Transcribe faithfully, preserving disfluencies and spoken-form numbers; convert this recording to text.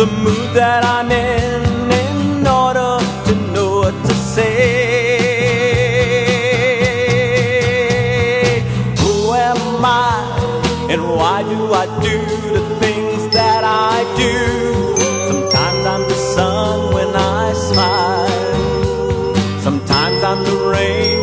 the mood that I'm in in order to know what to say. Who am I and why do I do the things that I do? Sometimes I'm the sun when I smile, sometimes I'm the rain